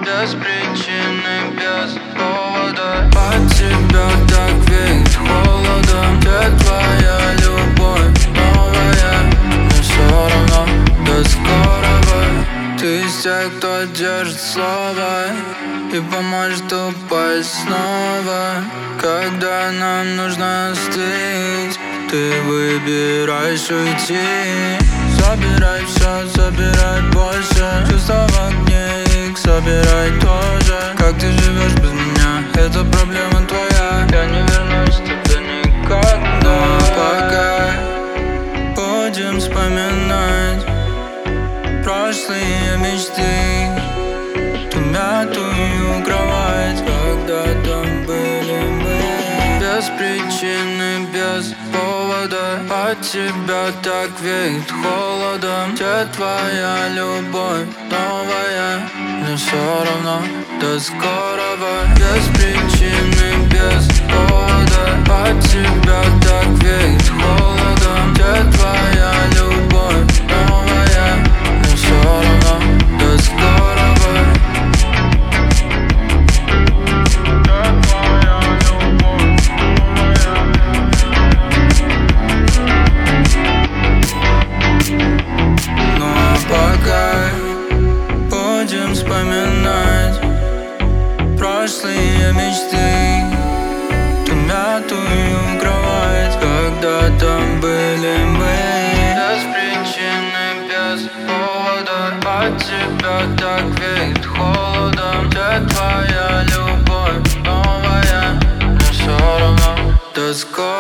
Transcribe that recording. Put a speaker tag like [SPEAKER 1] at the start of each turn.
[SPEAKER 1] Без причины, без повода. От тебя так веет холодом. Где твоя любовь новая? Но все равно до скорого. Ты из тех, кто держит слово и поможет упасть снова. Когда нам нужно остыть, ты выбираешь уйти. Забирай все, забирай больше. Чувства в огне, их собирай тоже. Как ты живешь без меня, это проблема твоя. Я не вернусь к тебе никогда. Пока будем вспоминать прошлые мечты, ту мятую кровать, когда там были мы. Без причины, без повода. От тебя так веет холодом. Где твоя любовь новая? Но все равно до скорого. Без причины, без повода. От тебя так веет холодом. Где твоя любовь новая? Но все равно до скорого. Будем вспоминать прошлые мечты, ту мятую кровать, когда там были мы. Без причины, без повода. От тебя так веет холодом. Где твоя любовь новая? Но все равно до скорого.